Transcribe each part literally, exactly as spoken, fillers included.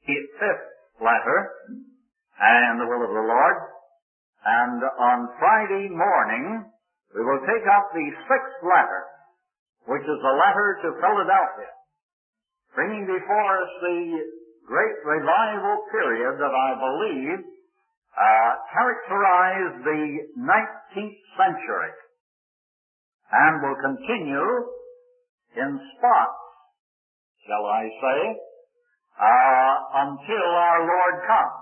the fifth letter and the will of the Lord. And on Friday morning, we will take up the sixth letter, which is a letter to Philadelphia, bringing before us the great revival period that I believe uh, characterized the nineteenth century and will continue in spots, shall I say, uh, until our Lord comes.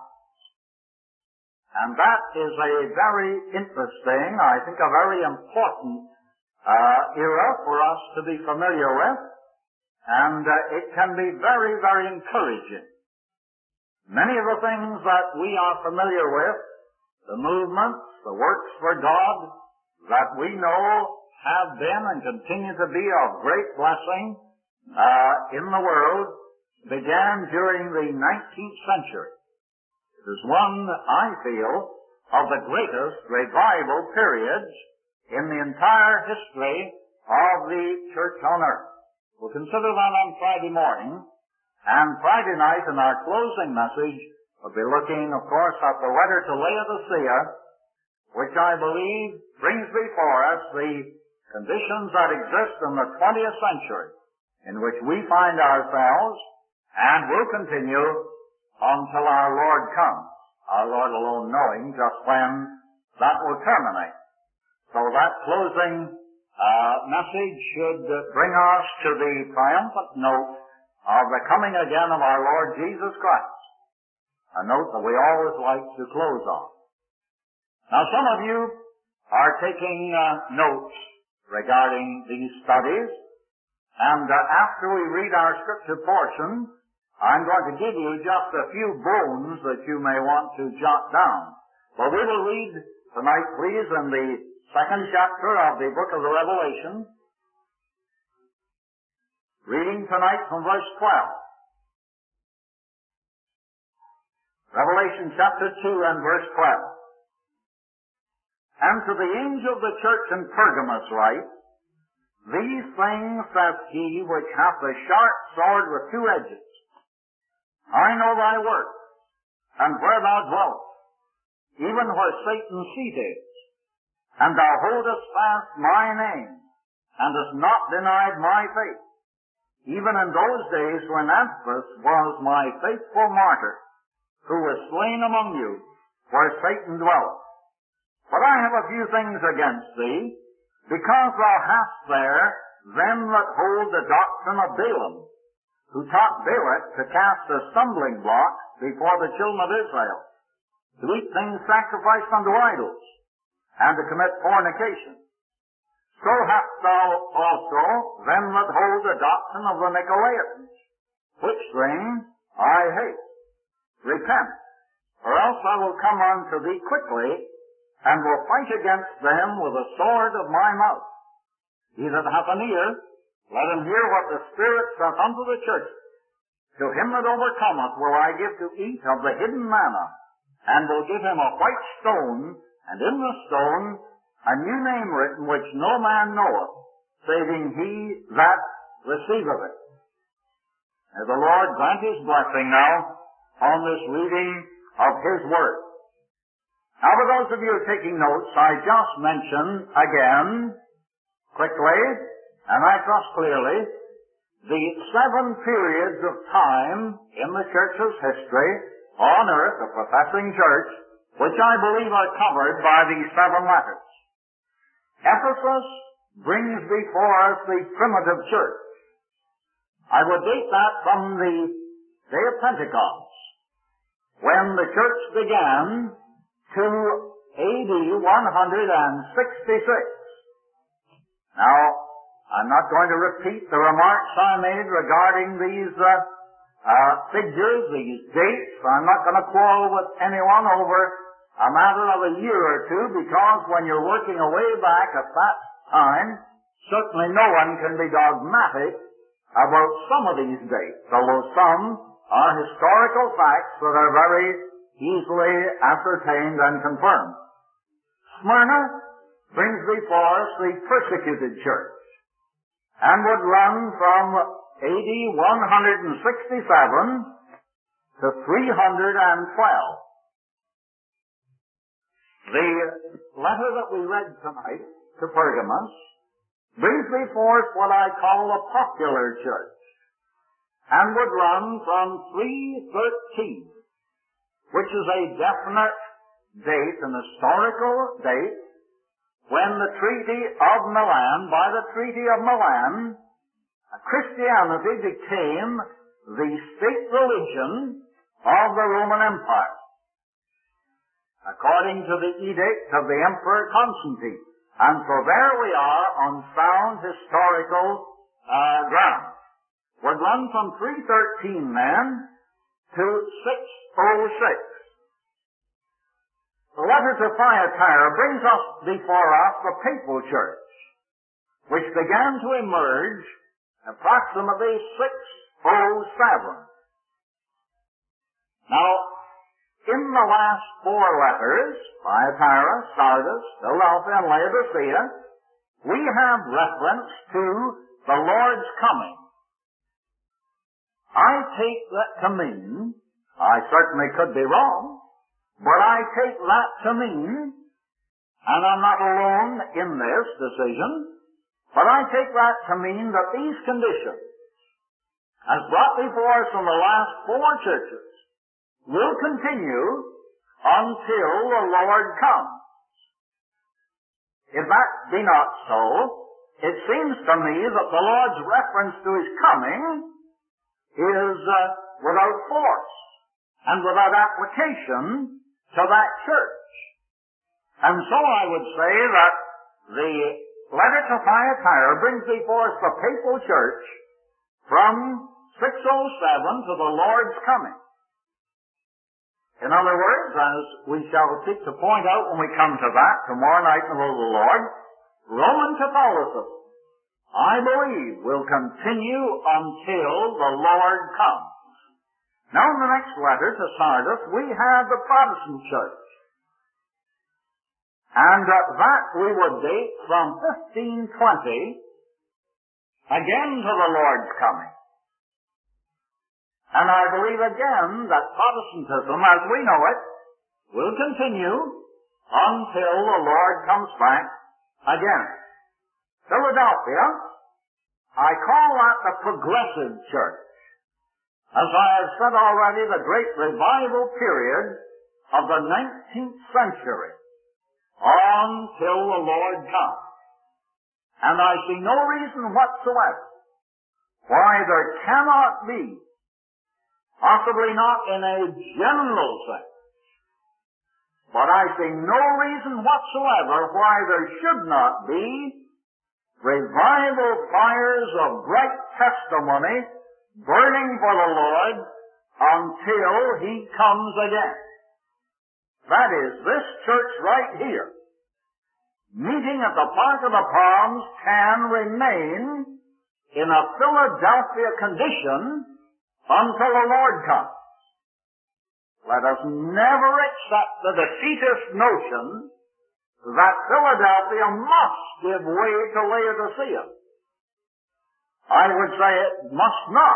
And that is a very interesting, I think a very important uh, era for us to be familiar with, and uh, it can be very, very encouraging. Many of the things that we are familiar with, the movements, the works for God, that we know have been and continue to be of great blessing uh, in the world, began during the nineteenth century. It is one, I feel, of the greatest revival periods in the entire history of the church on earth. We'll consider that on Friday morning, and Friday night in our closing message we'll be looking, of course, at the letter to Laodicea, which I believe brings before us the conditions that exist in the twentieth century in which we find ourselves and will continue until our Lord comes, our Lord alone knowing just when that will terminate. So that closing uh, message should bring us to the triumphant note of the coming again of our Lord Jesus Christ, a note that we always like to close on. Now some of you are taking uh, notes regarding these studies, and uh, after we read our scripture portion, I'm going to give you just a few bones that you may want to jot down. But we will read tonight, please, in the second chapter of the book of the Revelation, reading tonight from verse twelve. Revelation chapter two and verse twelve. And to the angel of the church in Pergamos write, These things saith he which hath a sharp sword with two edges. I know thy works, and where thou dwellest, even where Satan's seat is, and thou holdest fast my name, and hast not denied my faith, even in those days when Antipas was my faithful martyr, who was slain among you, where Satan dwelleth. But I have a few things against thee, because thou hast there them that hold the doctrine of Balaam, who taught Balak to cast a stumbling block before the children of Israel, to eat things sacrificed unto idols, and to commit fornication. So hast thou also them that hold the doctrine of the Nicolaitans, which thing I hate. Repent, or else I will come unto thee quickly, and will fight against them with the sword of my mouth. He that hath an ear, let him hear what the Spirit saith unto the church. To him that overcometh will I give to eat of the hidden manna, and will give him a white stone, and in the stone a new name written, which no man knoweth, saving he that receiveth it. May the Lord grant his blessing now on this reading of his word. Now, for those of you who are taking notes, I just mention again, quickly, and I trust clearly, the seven periods of time in the church's history on earth, a professing church, which I believe are covered by these seven letters. Ephesus brings before us the primitive church. I would date that from the day of Pentecost, when the church began, to A D one sixty-six. Now, I'm not going to repeat the remarks I made regarding these uh, uh, figures, these dates. I'm not going to quarrel with anyone over a matter of a year or two, because when you're working a way back at that time, certainly no one can be dogmatic about some of these dates, although some are historical facts that are very easily ascertained and confirmed. Smyrna brings before us the persecuted church, and would run from A D one sixty-seven to three hundred twelve. The letter that we read tonight to Pergamos brings before us what I call a popular church, and would run from three thirteen, which is a definite date, an historical date, when the Treaty of Milan, by the Treaty of Milan, Christianity became the state religion of the Roman Empire, according to the edict of the Emperor Constantine. And so there we are on sound historical uh, ground. We'd run from three thirteen then to six oh six. The letter to Thyatira brings us before us the Papal Church, which began to emerge approximately six oh seven. Now, in the last four letters, Thyatira, Sardis, Philadelphia, and Laodicea, we have reference to the Lord's coming. I take that to mean, I certainly could be wrong, but I take that to mean, and I'm not alone in this decision, but I take that to mean that these conditions, as brought before us in the last four churches, will continue until the Lord comes. If that be not so, it seems to me that the Lord's reference to His coming is uh, without force and without application to that church. And so I would say that the letter to Thyatira brings before us the Papal Church from six oh seven to the Lord's coming. In other words, as we shall seek to point out when we come to that tomorrow night in the will of the Lord, Roman Catholicism, I believe, will continue until the Lord comes. Now in the next letter to Sardis, we have the Protestant Church. And uh, that we would date from fifteen twenty, again to the Lord's coming. And I believe again that Protestantism, as we know it, will continue until the Lord comes back again. Philadelphia, I call that the Progressive Church. As I have said already, the great revival period of the nineteenth century until the Lord comes. And I see no reason whatsoever why there cannot be, possibly not in a general sense, but I see no reason whatsoever why there should not be revival fires of bright testimony burning for the Lord until He comes again. That is, this church right here, meeting at the Park of the Palms, can remain in a Philadelphia condition until the Lord comes. Let us never accept the defeatist notion that Philadelphia must give way to Laodicea. I would say it must not.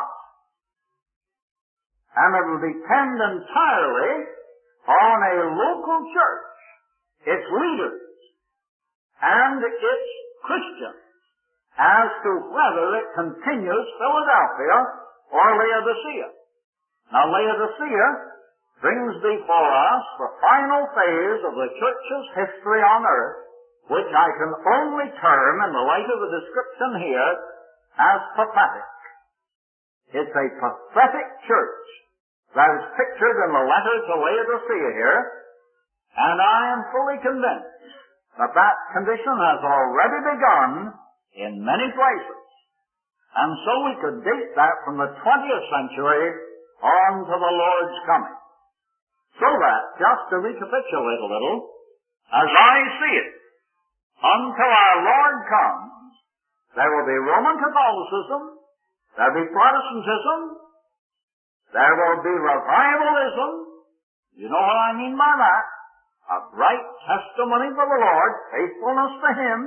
And it will depend entirely on a local church, its leaders, and its Christians, as to whether it continues Philadelphia or Laodicea. Now Laodicea brings before us the final phase of the church's history on earth, which I can only term, in the light of the description here, as pathetic. It's a pathetic church that is pictured in the letter to Laodicea here, and I am fully convinced that that condition has already begun in many places. And so we could date that from the twentieth century on to the Lord's coming. So that, just to recapitulate a little, as I see it, until our Lord comes, there will be Roman Catholicism, there will be Protestantism, there will be revivalism. You know what I mean by that? A bright testimony for the Lord, faithfulness to Him,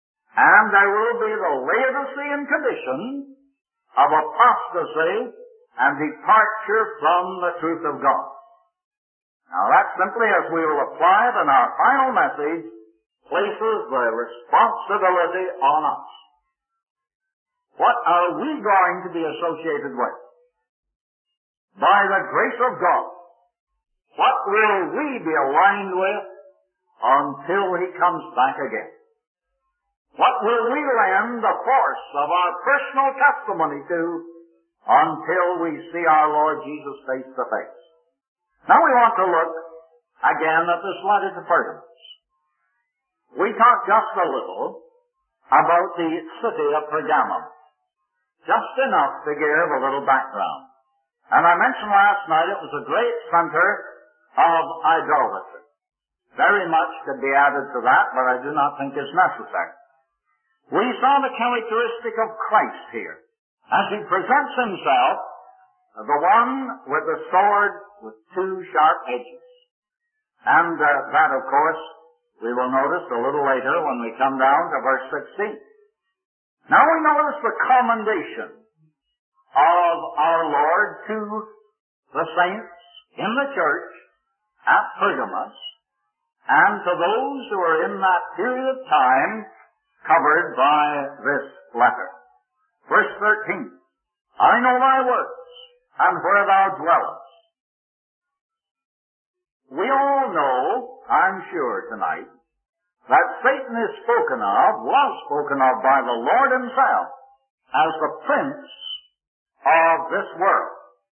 and there will be the Laodicean condition of apostasy and departure from the truth of God. Now that simply, as we will apply it in our final message, places the responsibility on us. What are we going to be associated with? By the grace of God, what will we be aligned with until He comes back again? What will we lend the force of our personal testimony to until we see our Lord Jesus face to face? Now we want to look again at this letter to Pergamos. We talked just a little about the city of Pergamum, just enough to give a little background. And I mentioned last night it was a great center of idolatry. Very much could be added to that, but I do not think it's necessary. We saw the characteristic of Christ here, as He presents Himself, the one with the sword with two sharp edges. And uh, that, of course, we will notice a little later when we come down to verse sixteen. Now we notice the commendation of our Lord to the saints in the church at Pergamos, and to those who are in that period of time covered by this letter. Verse thirteen, I know thy works, and where thou dwellest. We all know, I'm sure tonight, that Satan is spoken of, was spoken of by the Lord Himself, as the prince of this world.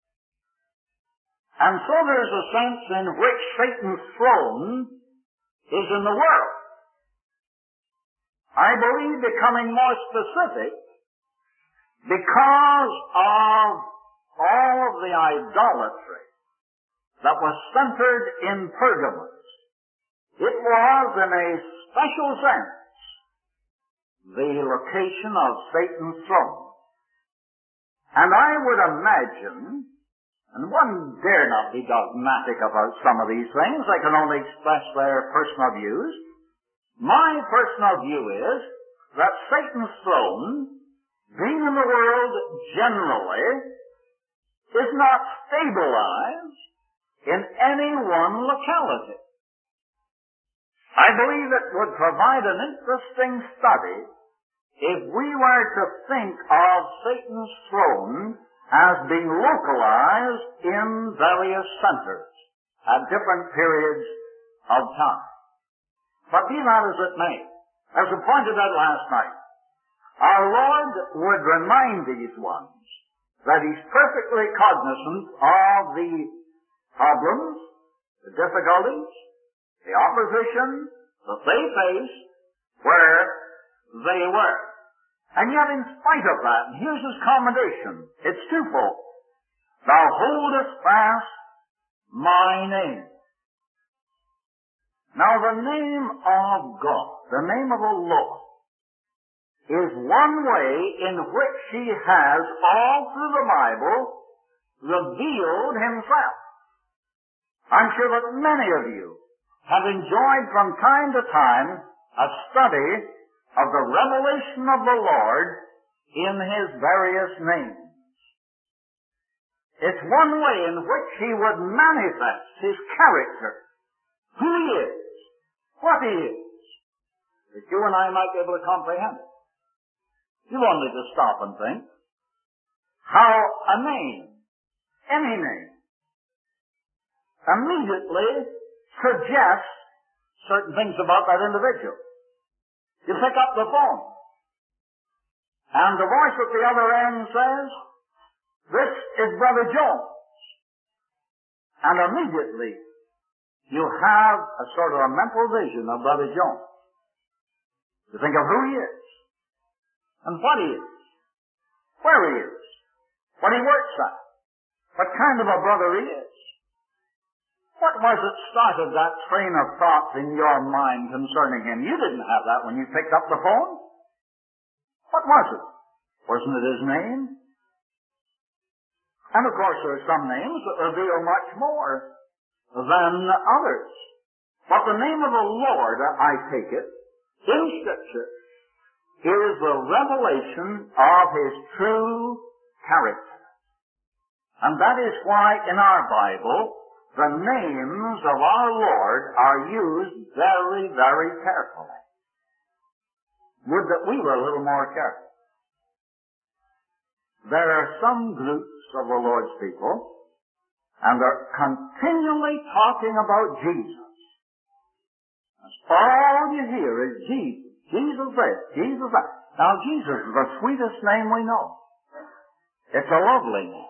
And so there's a sense in which Satan's throne is in the world. I believe becoming more specific because of all of the idolatry that was centered in Pergamos. It was, in a special sense, the location of Satan's throne. And I would imagine, and one dare not be dogmatic about some of these things, they can only express their personal views. My personal view is that Satan's throne, being in the world generally, is not stabilized in any one locality. I believe it would provide an interesting study if we were to think of Satan's throne as being localized in various centers at different periods of time. But be that as it may, as we pointed out last night, our Lord would remind these ones that He's perfectly cognizant of the problems, the difficulties, the opposition that they faced where they were. And yet in spite of that, and here's His commendation, it's twofold. Thou holdest fast my name. Now the name of God, the name of the Lord, is one way in which He has, all through the Bible, revealed Himself. I'm sure that many of you have enjoyed from time to time a study of the revelation of the Lord in His various names. It's one way in which He would manifest His character, who He is, what He is, that you and I might be able to comprehend it. You've only to stop and think how a name, any name, immediately suggests certain things about that individual. You pick up the phone, and the voice at the other end says, this is Brother Jones. And immediately you have a sort of a mental vision of Brother Jones. You think of who he is, and what he is, where he is, what he works at, what kind of a brother he is. What was it started that train of thought in your mind concerning him? You didn't have that when you picked up the phone. What was it? Wasn't it his name? And of course there are some names that reveal much more than others. But the name of the Lord, I take it, in Scripture, is the revelation of His true character. And that is why in our Bible, the names of our Lord are used very, very carefully. Would that we were a little more careful. There are some groups of the Lord's people, and they're continually talking about Jesus. That's all you hear is Jesus. Jesus this, Jesus that. Now Jesus is the sweetest name we know. It's a lovely name.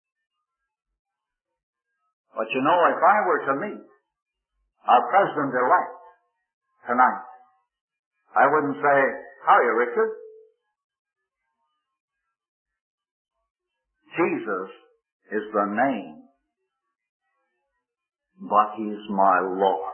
But you know, if I were to meet our President-elect tonight, I wouldn't say, "How are you, Richard?" Jesus is the name, but He's my Lord.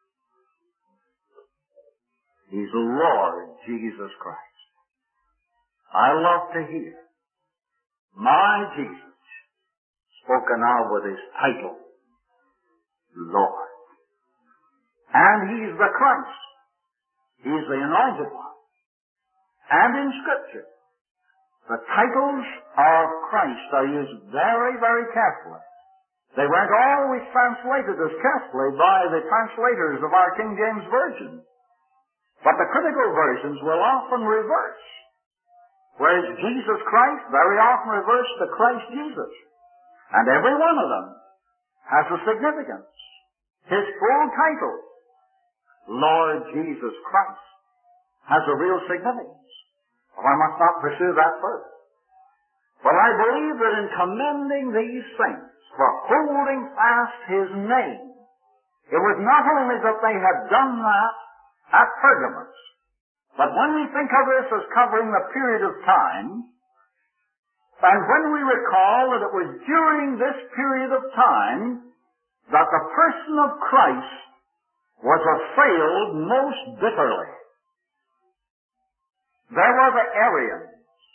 He's Lord Jesus Christ. I love to hear my Jesus spoken of with His title, Lord. And He's the Christ. He's the Anointed One. And in Scripture, the titles of Christ are used very, very carefully. They weren't always translated as carefully by the translators of our King James Version. But the critical versions will often reverse. Whereas Jesus Christ very often reversed to Christ Jesus. And every one of them has a significance. His full title, Lord Jesus Christ, has a real significance. Well, I must not pursue that further. But I believe that in commending these saints for holding fast His name, it was not only that they had done that at Pergamos, but when we think of this as covering the period of time, and when we recall that it was during this period of time that the person of Christ was assailed most bitterly. There were the Arians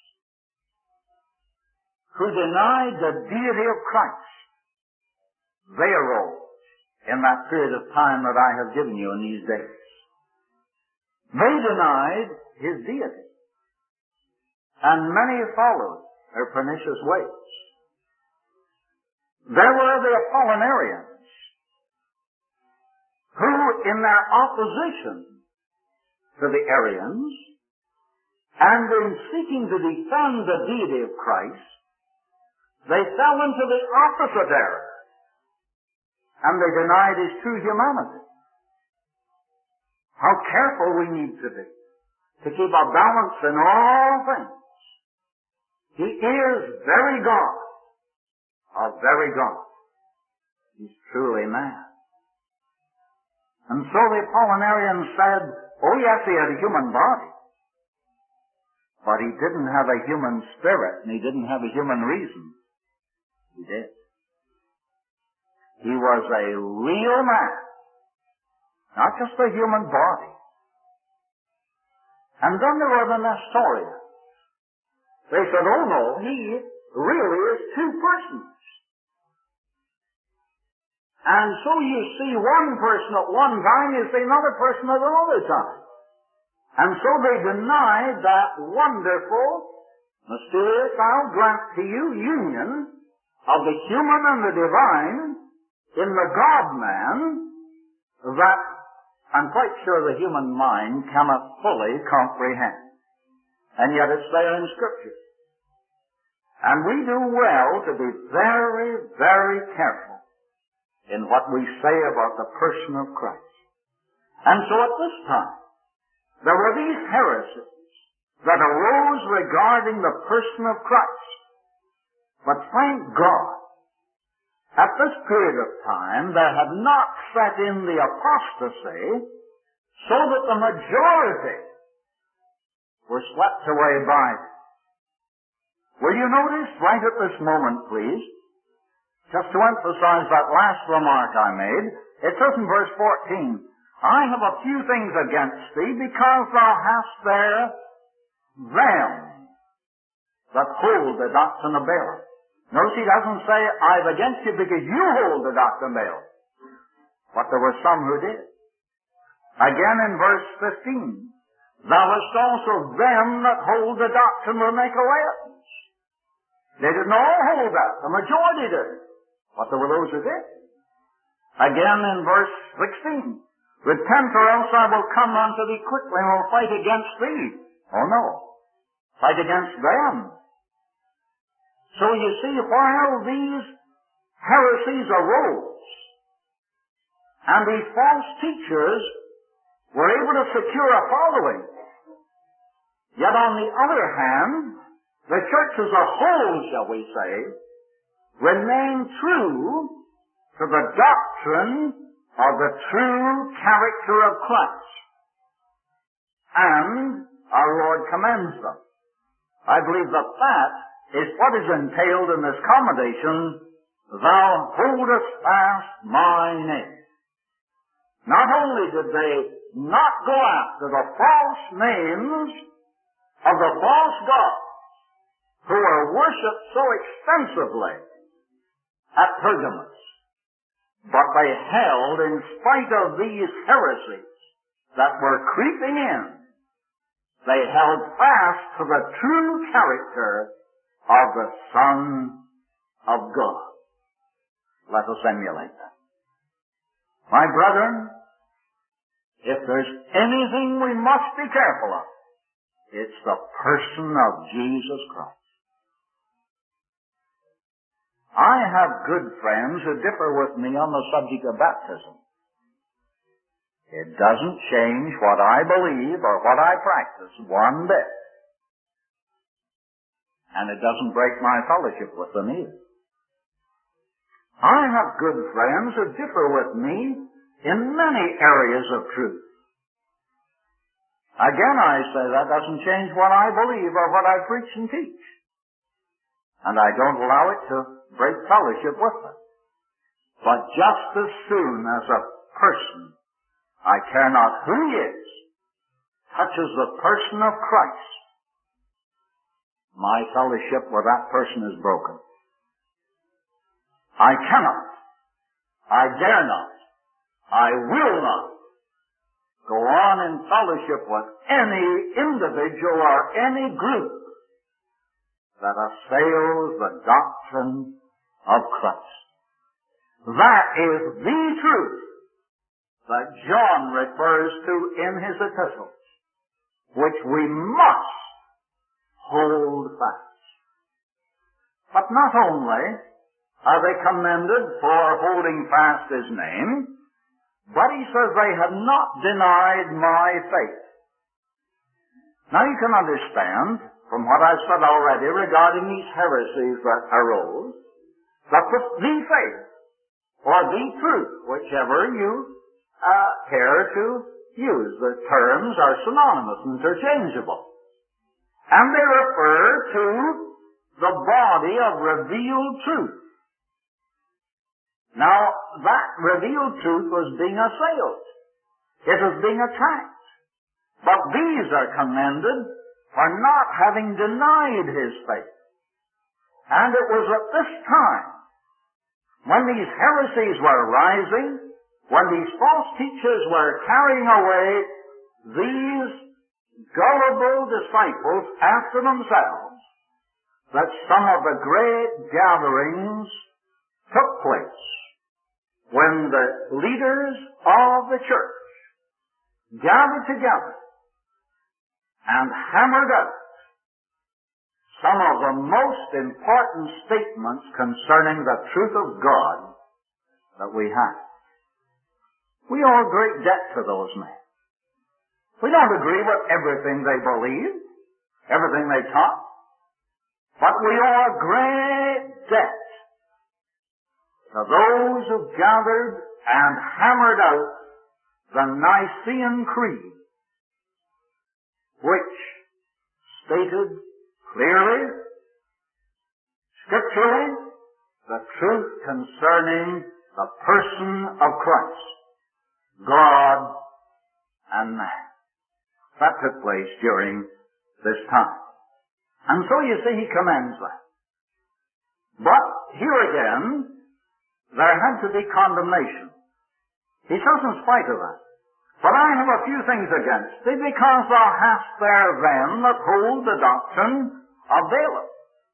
who denied the deity of Christ. They arose in that period of time that I have given you in these days. They denied His deity. And many followed their pernicious ways. There were the Apollinarians who, in their opposition to the Arians, and in seeking to defend the deity of Christ, they fell into the opposite error, and they denied His true humanity. How careful we need to be to keep a balance in all things. He is very God, a very God. He's truly man. And so the Apollinarians said, oh yes, He had a human body, but He didn't have a human spirit, and He didn't have a human reason. He did. He was a real man, not just a human body. And then there were the Nestorians. They said, oh no, He really is two persons. And so you see one person at one time, you see another person at another time. And so they denied that wonderful, mysterious, I'll grant to you, union of the human and the divine in the God-man that I'm quite sure the human mind cannot fully comprehend. And yet it's there in Scripture. And we do well to be very, very careful in what we say about the person of Christ. And so at this time, there were these heresies that arose regarding the person of Christ. But thank God, at this period of time, there had not set in the apostasy so that the majority were swept away by it. Will you notice right at this moment, please, just to emphasize that last remark I made, it says in verse fourteen, I have a few things against thee, because thou hast there them that hold the doctrine of Balaam. Notice he doesn't say, I've against you because you hold the doctrine of Balaam. But there were some who did. Again in verse fifteen, thou hast also them that hold the doctrine of Nicolaitans. They didn't all hold that. The majority did. But there were those who did. Again in verse sixteen. Repent, or else I will come unto thee quickly and will fight against thee. Oh no. Fight against them. So you see, while these heresies arose, and these false teachers were able to secure a following, yet on the other hand, the church as a whole, shall we say, remained true to the doctrine of the true character of Christ. And our Lord commends them. I believe that that is what is entailed in this commendation, thou holdest fast my name. Not only did they not go after the false names of the false gods who are worshipped so extensively at Pergamos, but they held, in spite of these heresies that were creeping in, they held fast to the true character of the Son of God. Let us emulate that. My brethren, if there's anything we must be careful of, it's the person of Jesus Christ. I have good friends who differ with me on the subject of baptism. It doesn't change what I believe or what I practice one bit. And it doesn't break my fellowship with them either. I have good friends who differ with me in many areas of truth. Again, I say that doesn't change what I believe or what I preach and teach. And I don't allow it to break fellowship with them. But just as soon as a person, I care not who he is, touches the person of Christ, my fellowship with that person is broken. I cannot, I dare not, I will not go on in fellowship with any individual or any group that assails the doctrine of Christ. That is the truth that John refers to in his epistles, which we must hold fast. But not only are they commended for holding fast his name, but he says they have not denied my faith. Now you can understand, from what I've said already regarding these heresies that arose, that the faith, or the truth, whichever you uh, care to use. The terms are synonymous, interchangeable. And they refer to the body of revealed truth. Now, that revealed truth was being assailed. It was being attacked. But these are commended for not having denied his faith. And it was at this time, when these heresies were rising, when these false teachers were carrying away these gullible disciples after themselves, that some of the great gatherings took place, when the leaders of the church gathered together and hammered out some of the most important statements concerning the truth of God that we have. We owe great debt to those men. We don't agree with everything they believe, everything they taught, but we owe a great debt to those who gathered and hammered out the Nicene Creed, which stated clearly, scripturally, the truth concerning the person of Christ, God and man. That took place during this time. And so you see he commends that. But here again, there had to be condemnation. He says in spite of that, but I have a few things against thee, because thou hast there them that hold the doctrine of Balaam.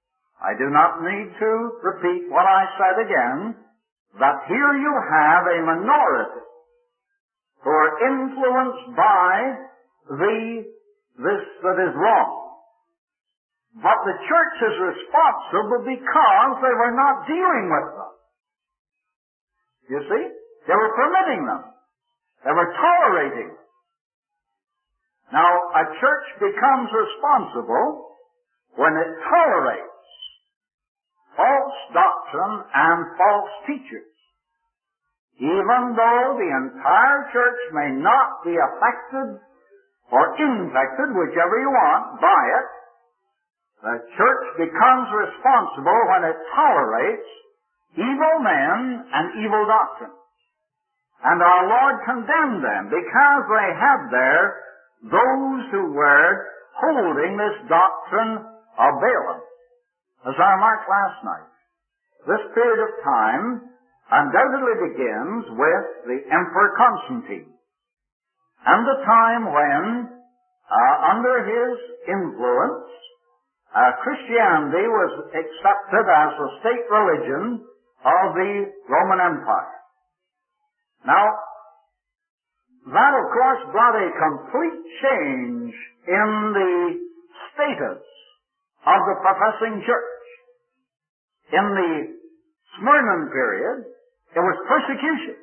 I do not need to repeat what I said again, that here you have a minority who are influenced by the, this that is wrong. But the church is responsible because they were not dealing with them. You see? They were permitting them. They were tolerating them. Now, a church becomes responsible when it tolerates false doctrine and false teachers. Even though the entire church may not be affected or infected, whichever you want, by it, the church becomes responsible when it tolerates evil men and evil doctrine. And our Lord condemned them because they had there those who were holding this doctrine of Balaam. As I remarked last night, this period of time undoubtedly begins with the Emperor Constantine, and the time when, uh, under his influence, uh, Christianity was accepted as the state religion of the Roman Empire. Now, that of course brought a complete change in the status of the professing church. In the Smyrna period, it was persecution.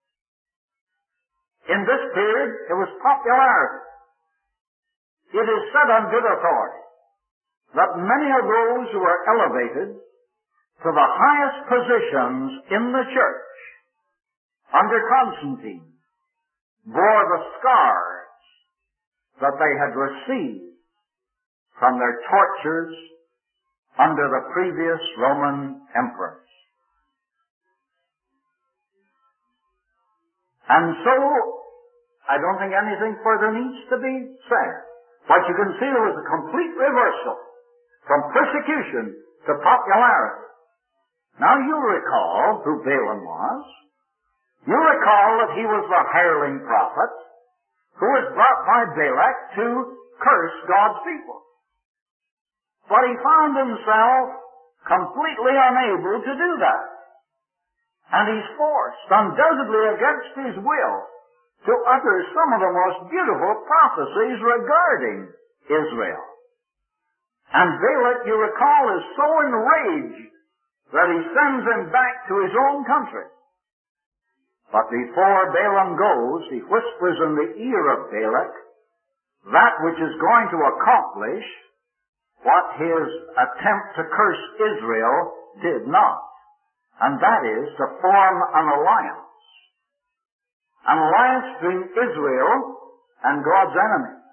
In this period, it was popularity. It is said on good authority that many of those who were elevated to the highest positions in the church under Constantine bore the scars that they had received from their tortures under the previous Roman emperors. And so, I don't think anything further needs to be said. But you can see there was a complete reversal from persecution to popularity. Now you recall who Balaam was. You recall that he was the hireling prophet who was brought by Balak to curse God's people. But he found himself completely unable to do that. And he's forced, undoubtedly against his will, to utter some of the most beautiful prophecies regarding Israel. And Balak, you recall, is so enraged that he sends him back to his own country. But before Balaam goes, he whispers in the ear of Balak that which is going to accomplish what his attempt to curse Israel did not. And that is to form an alliance. An alliance between Israel and God's enemies.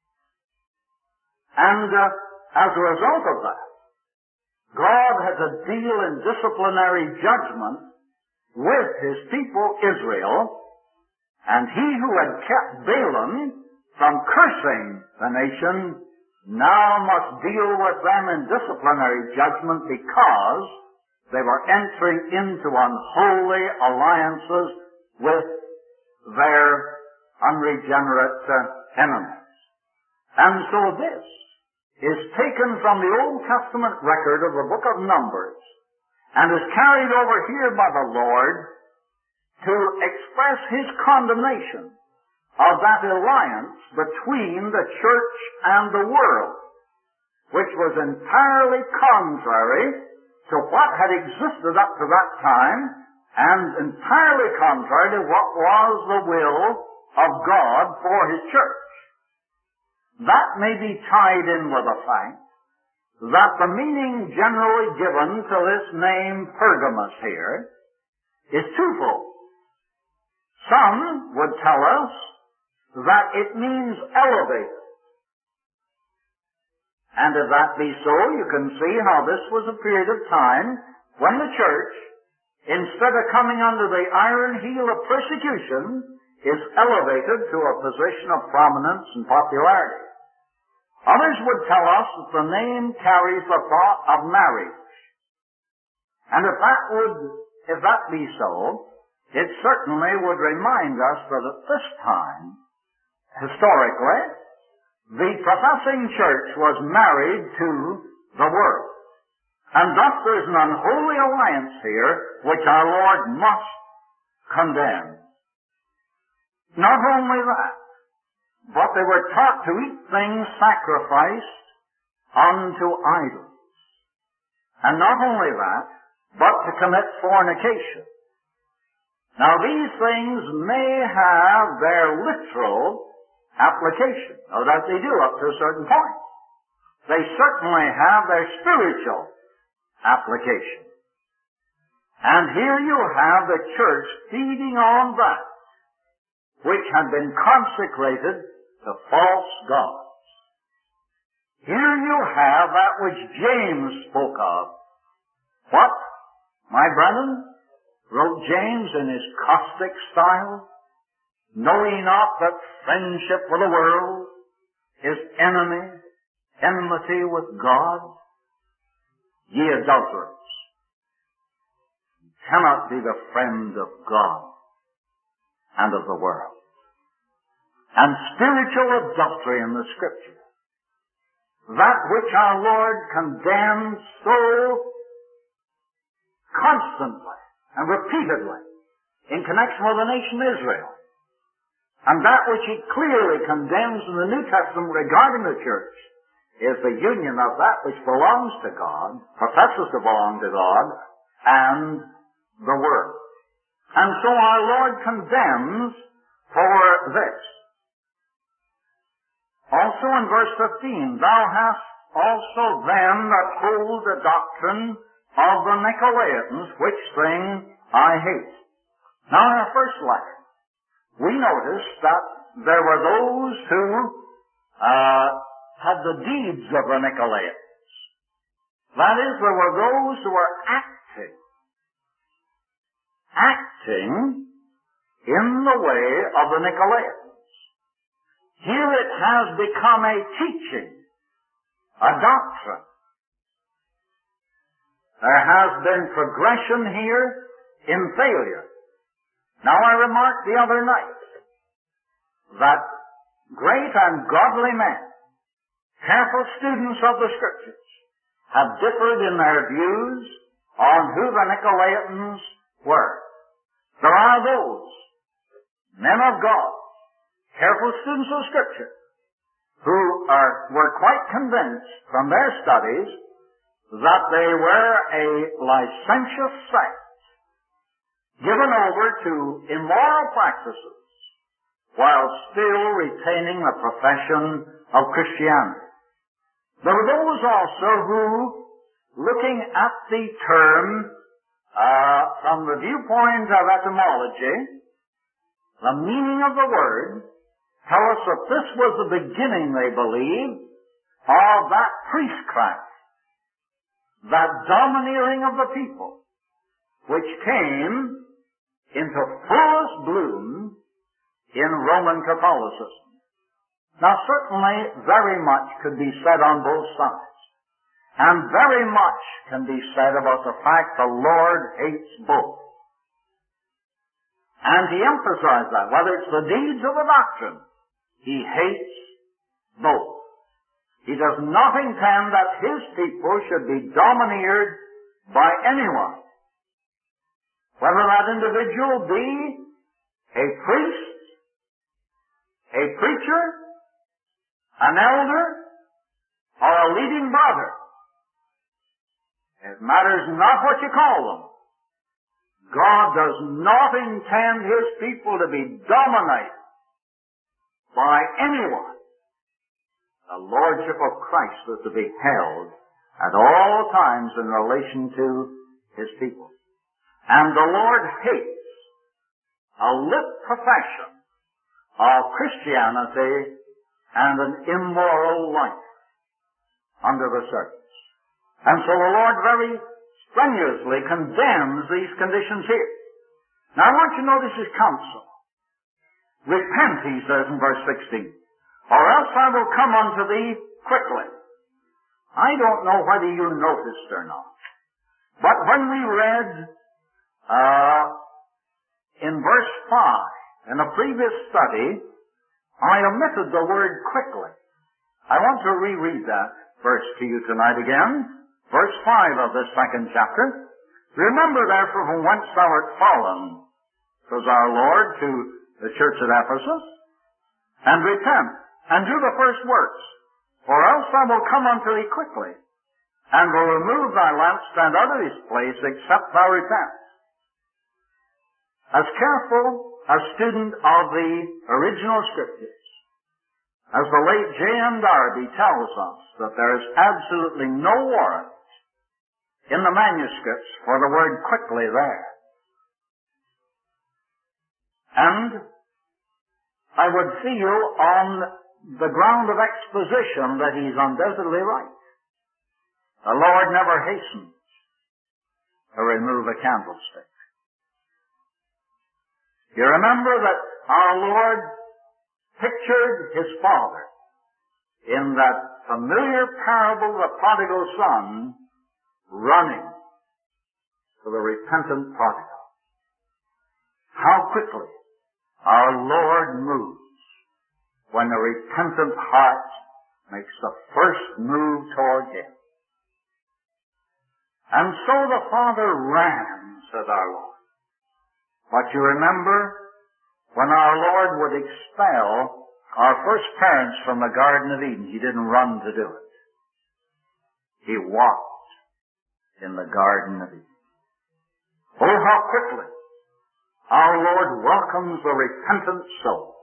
And uh, as a result of that, God had to deal in disciplinary judgment with his people Israel, and he who had kept Balaam from cursing the nation now must deal with them in disciplinary judgment because they were entering into unholy alliances with their unregenerate uh, enemies. And so this is taken from the Old Testament record of the book of Numbers and is carried over here by the Lord to express his condemnation of that alliance between the church and the world, which was entirely contrary to what had existed up to that time and entirely contrary to what was the will of God for his church. That may be tied in with the fact that the meaning generally given to this name Pergamos here is twofold. Some would tell us that it means elevated. And if that be so, you can see how this was a period of time when the church, instead of coming under the iron heel of persecution, is elevated to a position of prominence and popularity. Others would tell us that the name carries the thought of marriage. And if that would, if that be so, it certainly would remind us that at this time, historically, the professing church was married to the world. And thus there's an unholy alliance here which our Lord must condemn. Not only that, but they were taught to eat things sacrificed unto idols. And not only that, but to commit fornication. Now these things may have their literal application. No doubt they do up to a certain point. They certainly have their spiritual application. And here you have the church feeding on that which had been consecrated to false gods. Here you have that which James spoke of. What, my brethren, wrote James in his caustic style? Know ye not that friendship with the world is enemy, enmity with God? Ye adulterers, you cannot be the friend of God and of the world. And spiritual adultery in the Scripture, that which our Lord condemns so constantly and repeatedly in connection with the nation Israel, and that which he clearly condemns in the New Testament regarding the church, is the union of that which belongs to God, professes to belong to God, and the world. And so our Lord condemns for this. Also in verse fifteen, thou hast also them that hold the doctrine of the Nicolaitans, which thing I hate. Now in our first letter, we noticed that there were those who uh, had the deeds of the Nicolaitans. That is, there were those who were acting, acting in the way of the Nicolaitans. Here it has become a teaching, a doctrine. There has been progression here in failure. Now I remarked the other night that great and godly men, careful students of the Scriptures, have differed in their views on who the Nicolaitans were. There are those, men of God, careful students of Scripture, who are, were quite convinced from their studies that they were a licentious sect, given over to immoral practices, while still retaining the profession of Christianity. There were those also who, looking at the term uh, from the viewpoint of etymology, the meaning of the word, tell us that this was the beginning, they believe, of that priestcraft, that domineering of the people, which came into fullest bloom in Roman Catholicism. Now certainly very much could be said on both sides, and very much can be said about the fact the Lord hates both. And he emphasized that, whether it's the deeds or the doctrine, he hates both. He does not intend that his people should be domineered by anyone. Whether that individual be a priest, a preacher, an elder, or a leading brother. It matters not what you call them. God does not intend his people to be dominated by anyone. The lordship of Christ is to be held at all times in relation to his people. And the Lord hates a lip profession of Christianity and an immoral life under the surface. And so the Lord very strenuously condemns these conditions here. Now I want you to notice his counsel. Repent, he says in verse sixteen, or else I will come unto thee quickly. I don't know whether you noticed or not, but when we read uh, in verse five, in a previous study, I omitted the word quickly. I want to reread that verse to you tonight again. Verse five of this second chapter, remember therefore from whence thou art fallen, says our Lord to the church at Ephesus, and repent, and do the first works, or else I will come unto thee quickly, and will remove thy lampstand out of his place, except thou repent. As careful a student of the original Scriptures, as the late J M Darby tells us that there is absolutely no warrant in the manuscripts for the word quickly there. And I would feel on the ground of exposition that he's undoubtedly right. The Lord never hastens to remove a candlestick. You remember that our Lord pictured his Father in that familiar parable of the prodigal son running to the repentant prodigal. How quickly our Lord moves when the repentant heart makes the first move toward him. And so the Father ran, said our Lord. But you remember when our Lord would expel our first parents from the Garden of Eden, he didn't run to do it. He walked in the Garden of Eden. Oh, how quickly our Lord welcomes the repentant soul.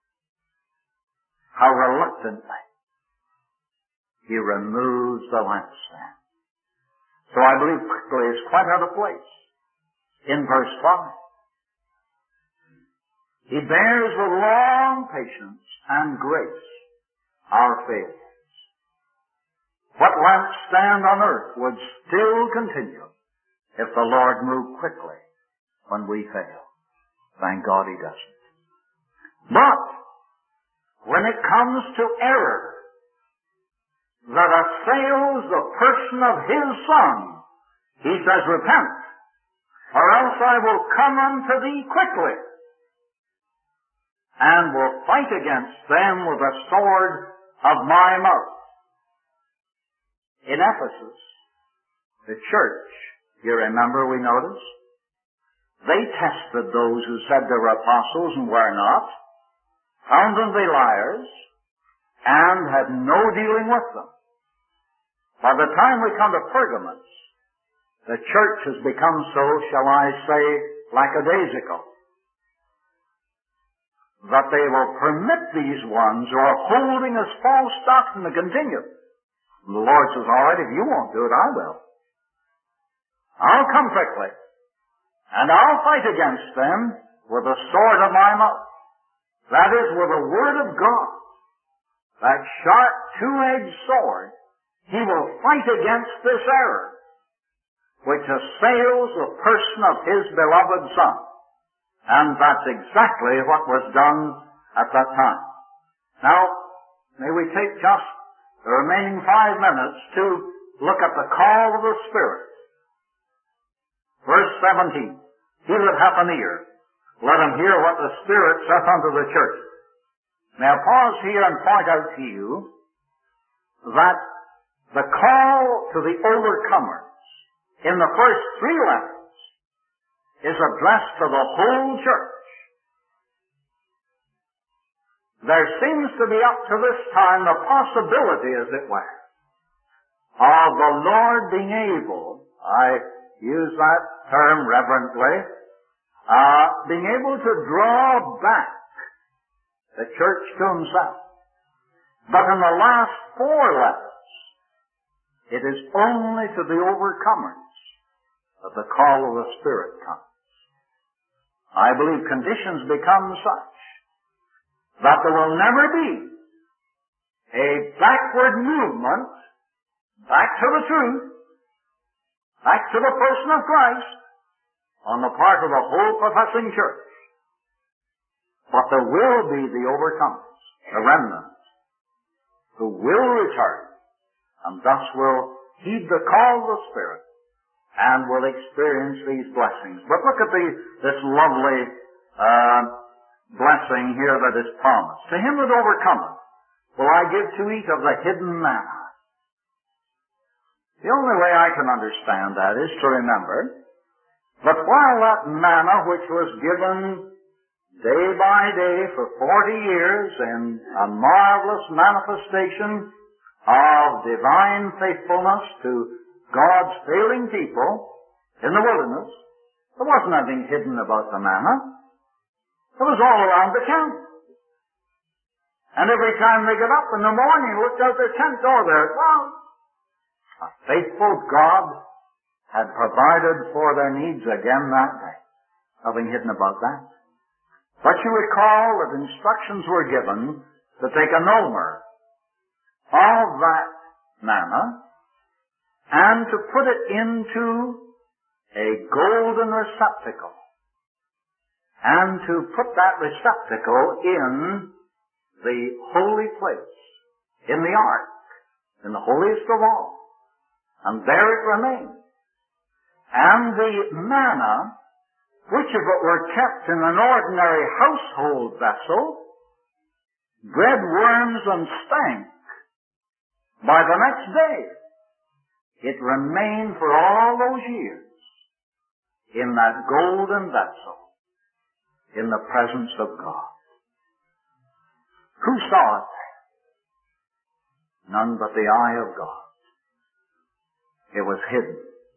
How reluctantly he removes the lampstand. So I believe quickly is quite out of place in verse five. He bears with long patience and grace our failures. What lampstand on earth would still continue if the Lord moved quickly when we fail? Thank God he doesn't. But when it comes to error that assails the person of his Son, he says, repent, or else I will come unto thee quickly, and will fight against them with the sword of my mouth. In Ephesus, the church, you remember we noticed, they tested those who said they were apostles and were not, found them to be liars, and had no dealing with them. By the time we come to Pergamos, the church has become so, shall I say, lackadaisical, that they will permit these ones who are holding as false doctrine to continue. The Lord says, all right, if you won't do it, I will. I'll come quickly, and I'll fight against them with the sword of my mouth. That is, with the Word of God. That sharp, two-edged sword, he will fight against this error, which assails the person of his beloved Son. And that's exactly what was done at that time. Now, may we take just the remaining five minutes to look at the call of the Spirit. Verse seventeen. He that hath an ear, let him hear what the Spirit saith unto the church. Now pause here and point out to you that the call to the overcomers in the first three letters is addressed to the whole church. There seems to be up to this time the possibility, as it were, of the Lord being able, I use that term reverently, uh, being able to draw back the church to himself. But in the last four letters, it is only to the overcomers that the call of the Spirit comes. I believe conditions become such that there will never be a backward movement back to the truth, back to the person of Christ, on the part of the whole professing church. But there will be the overcomers, the remnants, who will return, and thus will heed the call of the Spirit, and will experience these blessings. But look at the, this lovely uh, blessing here that is promised. To him that overcometh will I give to eat of the hidden manna. The only way I can understand that is to remember that while that manna which was given day by day for forty years in a marvelous manifestation of divine faithfulness to God's failing people in the wilderness, there wasn't anything hidden about the manna. It was all around the camp. And every time they got up in the morning, looked out their tent door, there it was. A faithful God had provided for their needs again that day. Nothing hidden about that. But you recall that instructions were given to take an omer of that manna and to put it into a golden receptacle, and to put that receptacle in the holy place, in the ark, in the holiest of all. And there it remained. And the manna, which if it were kept in an ordinary household vessel, bred worms and stank by the next day. It remained for all those years in that golden vessel, in the presence of God. Who saw it? None but the eye of God. It was hidden.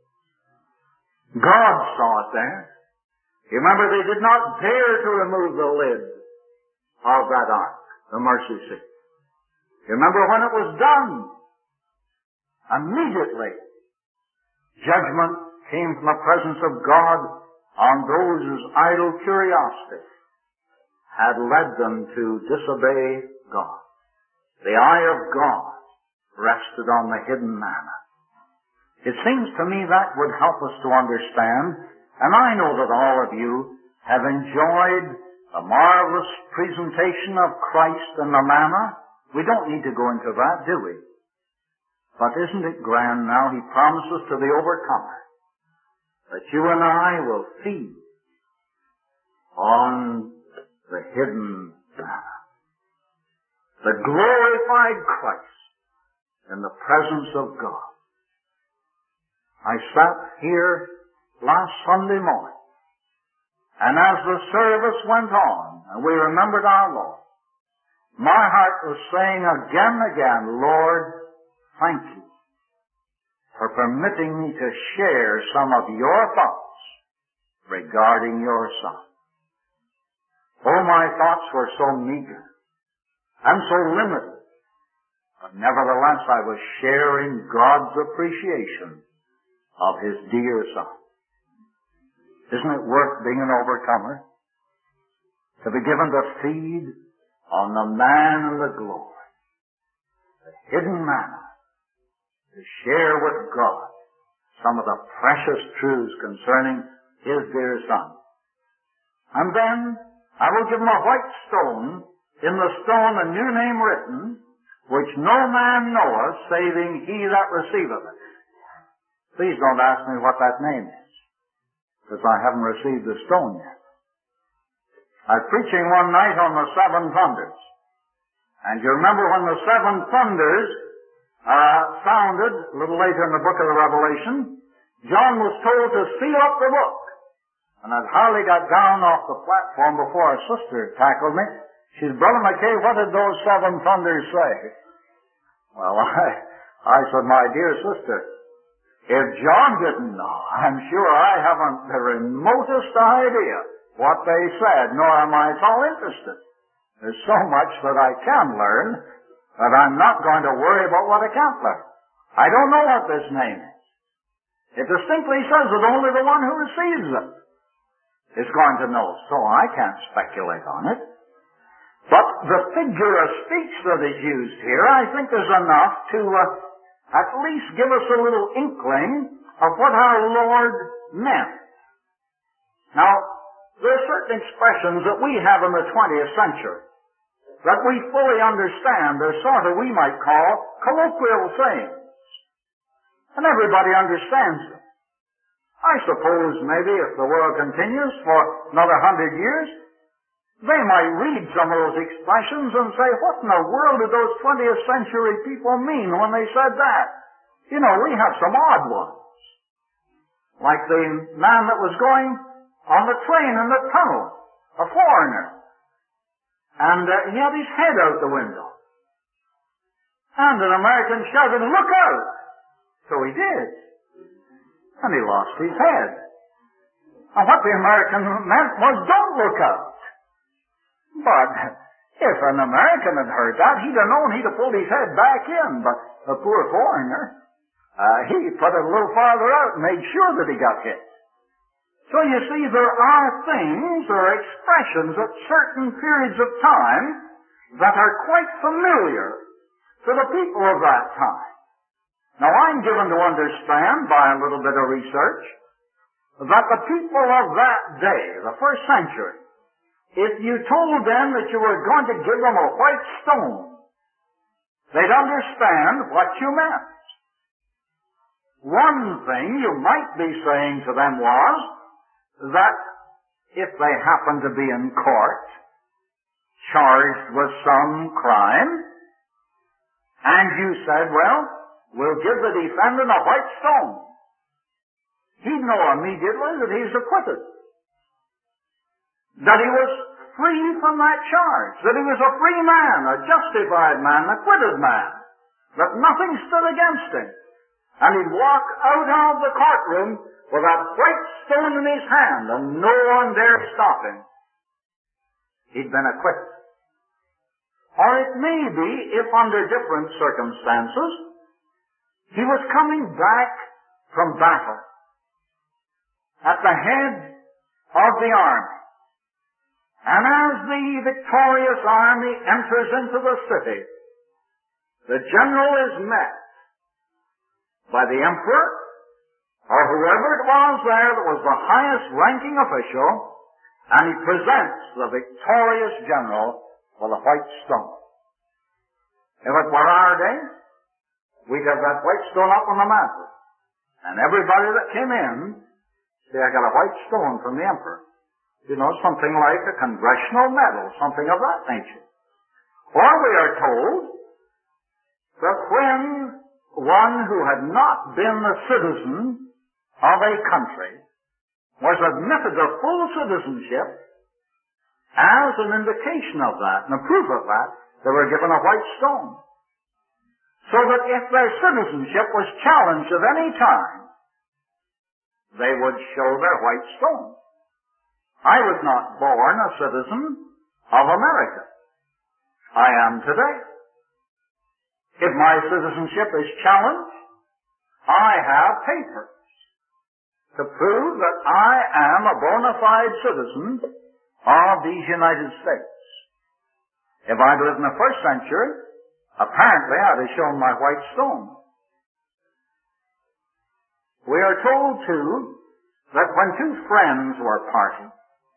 God saw it there. You remember, they did not dare to remove the lid of that ark, the mercy seat. You remember when it was done? Immediately, judgment came from the presence of God on those whose idle curiosity had led them to disobey God. The eye of God rested on the hidden manna. It seems to me that would help us to understand, and I know that all of you have enjoyed the marvelous presentation of Christ and the manna. We don't need to go into that, do we? But isn't it grand now? He promises to the overcomer that you and I will feed on the hidden manna. The glorified Christ in the presence of God. I sat here last Sunday morning, and as the service went on, and we remembered our Lord, my heart was saying again and again, Lord, thank you for permitting me to share some of your thoughts regarding your Son. Oh, my thoughts were so meager and so limited, but nevertheless I was sharing God's appreciation of His dear Son. Isn't it worth being an overcomer? To be given to feed on the man and the glory, the hidden manna, to share with God some of the precious truths concerning His dear Son. And then I will give him a white stone, in the stone a new name written, which no man knoweth, saving he that receiveth it. Please don't ask me what that name is, because I haven't received the stone yet. I was preaching one night on the seven thunders. And you remember when the seven thunders uh, sounded, a little later in the book of the Revelation, John was told to seal up the book. And I'd hardly got down off the platform before a sister tackled me. She said, Brother McKay, what did those seven thunders say? Well, I, I said, my dear sister, if John didn't know, I'm sure I haven't the remotest idea what they said, nor am I at all interested. There's so much that I can learn that I'm not going to worry about what I can't learn. I don't know what this name is. It distinctly says that only the one who receives it is going to know, so I can't speculate on it. But the figure of speech that is used here, I think, is enough to uh, at least give us a little inkling of what our Lord meant. Now, there are certain expressions that we have in the twentieth century that we fully understand. They're sort of, we might call, colloquial sayings. And everybody understands them. I suppose maybe if the world continues for another hundred years, they might read some of those expressions and say, what in the world did those twentieth century people mean when they said that? You know, we have some odd ones. Like the man that was going on the train in the tunnel, a foreigner. And uh, he had his head out the window. And an American shouted, "Look out!" So he did. And he lost his head. And what the American meant was, "Don't look out." But if an American had heard that, he'd have known he'd have pulled his head back in. But the poor foreigner, uh, he put it a little farther out and made sure that he got hit. So you see, there are things or expressions at certain periods of time that are quite familiar to the people of that time. Now, I'm given to understand by a little bit of research that the people of that day, the first century, if you told them that you were going to give them a white stone, they'd understand what you meant. One thing you might be saying to them was that if they happened to be in court, charged with some crime, and you said, "Well, we'll give the defendant a white stone," he'd know immediately that he's acquitted. That he was free from that charge. That he was a free man, a justified man, an acquitted man. That nothing stood against him. And he'd walk out of the courtroom with that white stone in his hand, and no one dare stop him. He'd been acquitted. Or it may be, if under different circumstances, he was coming back from battle at the head of the army. And as the victorious army enters into the city, the general is met by the emperor, or whoever it was there that was the highest ranking official, and he presents the victorious general with a white stone. If it were our day, we'd have that white stone up on the mantle. And everybody that came in, say, "I got a white stone from the emperor." You know, something like a congressional medal, something of that nature. Or we are told that when one who had not been the citizen of a country was admitted to full citizenship, as an indication of that and a proof of that, they were given a white stone. So that if their citizenship was challenged at any time, they would show their white stone. I was not born a citizen of America. I am today. If my citizenship is challenged, I have papers to prove that I am a bona fide citizen of these United States. If I'd lived in the first century, apparently I'd have shown my white stone. We are told, too, that when two friends were parting,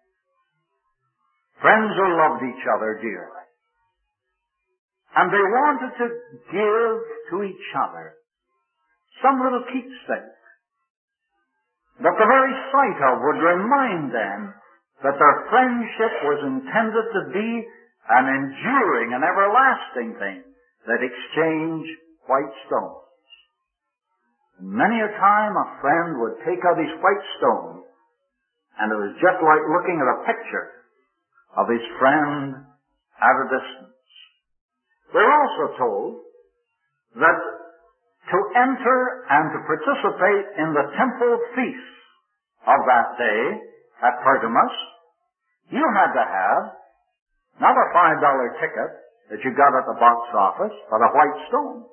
friends who loved each other dearly, and they wanted to give to each other some little keepsake that the very sight of would remind them that their friendship was intended to be an enduring and everlasting thing, that exchange white stones. Many a time a friend would take out his white stone, and it was just like looking at a picture of his friend at a distance. We're also told that to enter and to participate in the temple feasts of that day at Pergamos, you had to have not a five dollar ticket that you got at the box office, but a white stone.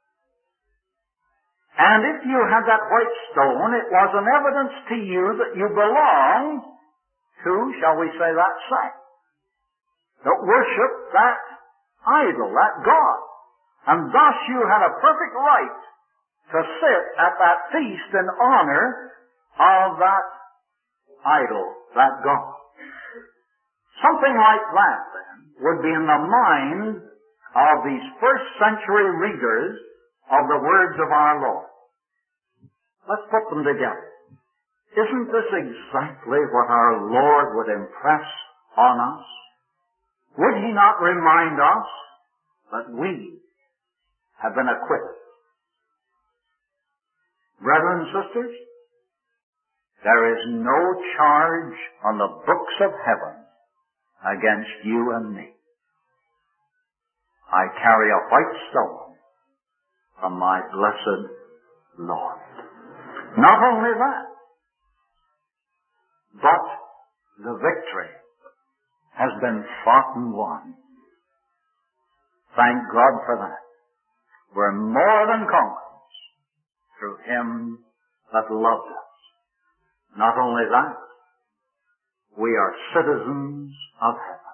And if you had that white stone, it was an evidence to you that you belonged to, shall we say, that sect, that worshiped that idol, that God. And thus you had a perfect right to sit at that feast in honor of that idol, that God. Something like that, then, would be in the mind of these first century readers of the words of our Lord. Let's put them together. Isn't this exactly what our Lord would impress on us? Would He not remind us that we have been acquitted? Brethren and sisters, there is no charge on the books of heaven against you and me. I carry a white stone from my blessed Lord. Not only that, but the victory has been fought and won. Thank God for that. We're more than conquerors through Him that loved us. Not only that, we are citizens of heaven.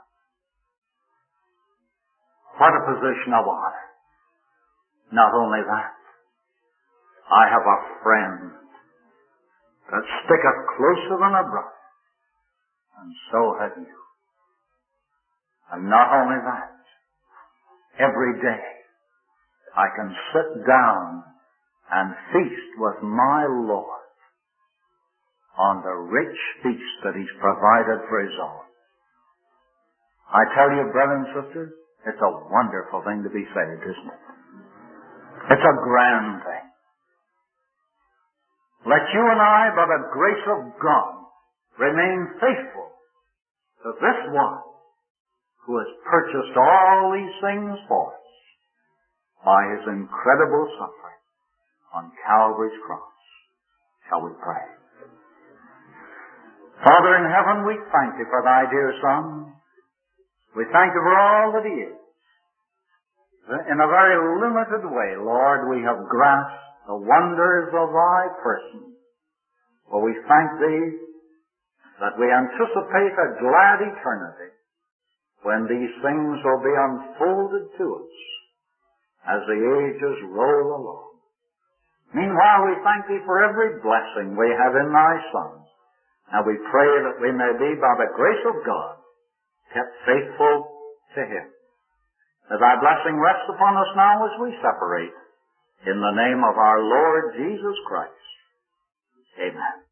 What a position of honor. Not only that, I have a friend that sticketh closer than a brother, and so have you. And not only that, every day I can sit down and feast with my Lord on the rich feast that He's provided for His own. I tell you, brothers and sisters, it's a wonderful thing to be saved, isn't it? It's a grand thing. Let you and I, by the grace of God, remain faithful to this one who has purchased all these things for us by His incredible suffering on Calvary's cross. Shall we pray? Father in heaven, we thank Thee for Thy dear Son. We thank Thee for all that He is. In a very limited way, Lord, we have grasped the wonders of Thy person. For we thank Thee that we anticipate a glad eternity when these things will be unfolded to us as the ages roll along. Meanwhile, we thank Thee for every blessing we have in Thy Son. And we pray that we may be, by the grace of God, kept faithful to Him. That Thy blessing rests upon us now as we separate. In the name of our Lord Jesus Christ. Amen.